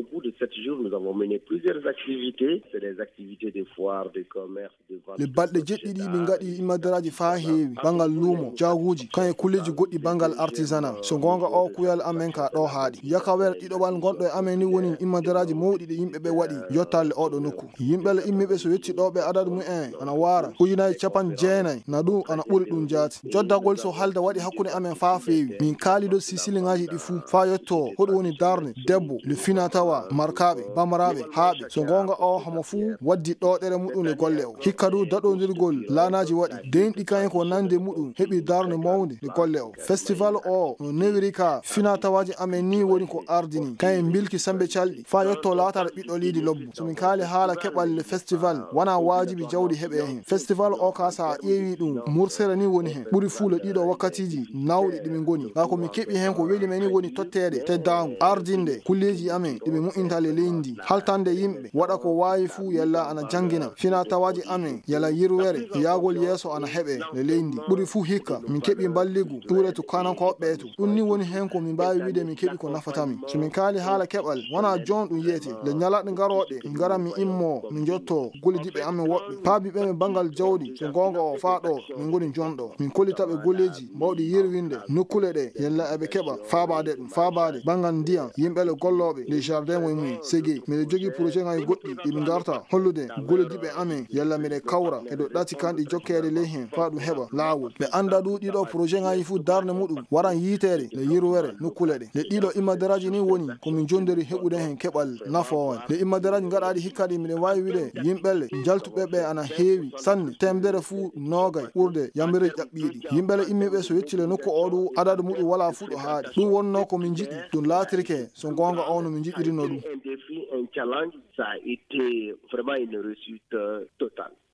cours de 7 jours, nous avons mené plusieurs activités. C'est des activités de foire, de commerce, de vente. Le balɗe jeɗɗiɗi min gaɗi imadaraji fa heewi bangal luumo jaaguji kan e kulleji goɗɗi bangal artisanat. So gonga o kuyal amen ka ɗo haaɗi yakawere ɗiɗoɓal gonɗo e amen ni woni imadaraji mawɗi ɗe yimɓe ɓe waɗi yottalle oɗo nokku. Yimɓele immiɓe so yetti ɗo ɓe adadu mumen ana wara ujunaaji capan jeenayi na ɗum ana ɓuri ɗum jaati. Joddagol so halda waɗi hakkude amen fa feewi min kaaliɗo sisiliŋaji ɗi fuu fa yetto hoɗum woni darne debbo le fina tawa markaɓe bamaraɓe haaɓe. So gonga o hamo fuu waddi ɗoɗere muɗum le golle o hikka du daɗodirgol laanaji waɗi denɗi kayen ko nande muɗum heɓi darne mawde le golle o. Festival o no newiri ka fina tawaji amen ni woni ko ardini kayen bilki sambe calɗi fa yetto laatare ɓiɗɗo liidi lobbu. So min kaali haala keɓal le festival wana wajibi jawdi heɓe hen. Festival o ka sa ƴeewi ɗum mursere ni woni hen ɓuri fuu le ɗiɗo wakkatiji nawɗi ɗimin goni ga ko min keɓi hen ko weli men ni woni tottede teddagu ardinde kulleji amen ɗiɓe mu'inta le leydi haltande yimɓe waɗa ko wawi fuu yalla ana jangina fina tawaji amen yala yirwere yaagol yeeso ana heɓe le leydi ɓuri fuu hikka min keɓi balligu ɗure to kanankoɓe to ɗum ni woni hen ko min mbawi wiide min keɓi ko nafatami. So min kaali haala keɓal wona jon ɗum yiyete le ñalaɗe garoɗe min gara min immo min jotto gollidiɓe amen woɓɓe paabiɓe men bangal jawdi so gonga o fa ɗo min goni jonɗo min kollitaɓe golleji mbawɗi yirwinde nokkule ɗe yalla eɓe keɓa faabade ɗum faabade bangal ndiyam yimɓele golloɓe les jardin moye mum ségué miɗe jogui projet ngaji goɗɗi ɗimin garta hollude gollidiɓe amen yalla miɗe kawra eɗo ɗati kanɗi jokkede ley hen fa ɗum heɓa laawol ɓe anda ɗu ɗiɗo projet ngaji fuu darde muɗum waran yitere le yirwere nokkule ɗe le ɗiɗo immadaraji ni woni komin jondiri heɓude hen keɓal nafowal le immadaraji gaɗaɗi hikkaɗi miɗen wawi wiide yimɓele jaltuɓe ɓe ana heewi sanne temdere fuu nogay ɓurde yamireji ɗaɓɓiɗi yimɓele immiɓe so yettile nokku o ɗu adadu muɗum wala fuu ɗo haaɗi ɗum wonno komin jiɗi ɗum laatirike so gonga o no min jiɗirino ɗum. Un défi, un challenge, ça a été vraiment une réussite totale.